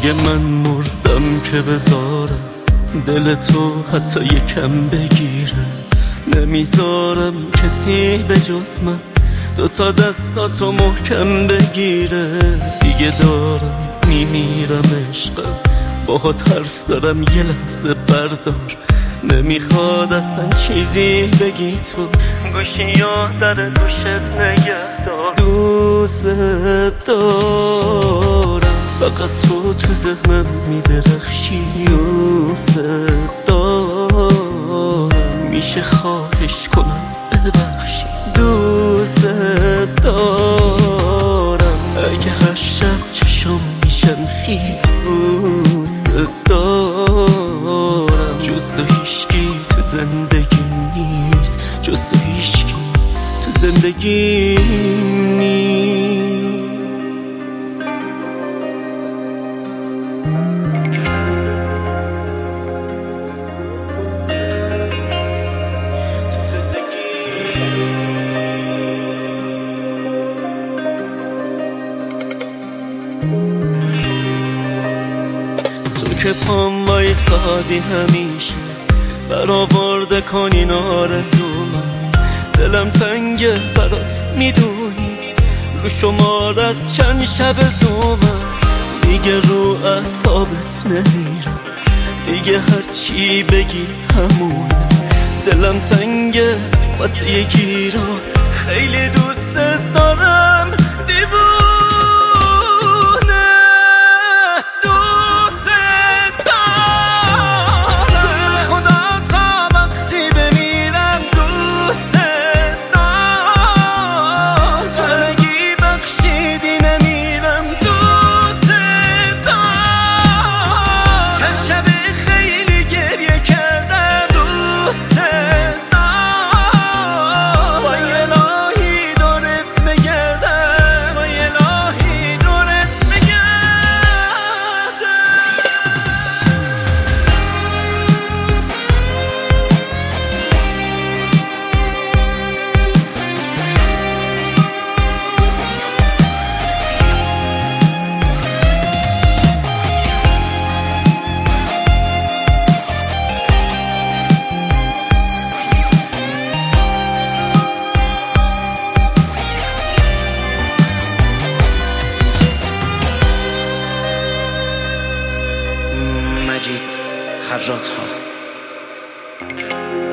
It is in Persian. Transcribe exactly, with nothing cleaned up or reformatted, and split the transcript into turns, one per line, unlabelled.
اگه من مردم که بذارم دل تو حتی یکم بگیره، نمیذارم کسی به جز من دوتا دستاتو محکم بگیره. دیگه دارم میمیرم عشقم، باهات حرف دارم یه لحظه بردار. نمیخواد اصلا چیزی بگی تو، گوشی یا در گوشت نگه دار. دوست دارم فقط تو تو ذهنم میدرخشی. دوست دارم میشه خواهش کنم ببخشی. دوست دارم اگه هر شب چشم میشن خیس. دوست دارم جز تو هیشکی تو زندگی نیست، جز تو هیشکی تو زندگی نیست. تو که پام وایسادی همیشه برآورده کنین آرزومم. دلم تنگه برات میدونی، رو شمارت چند شب زومم. دیگه رو اعصابت نمیرم، دیگه هرچی بگی همونه. دلم تنگه واسه یه گیرات، خیلی دوست دارم دیوونه. مجید خراط ها.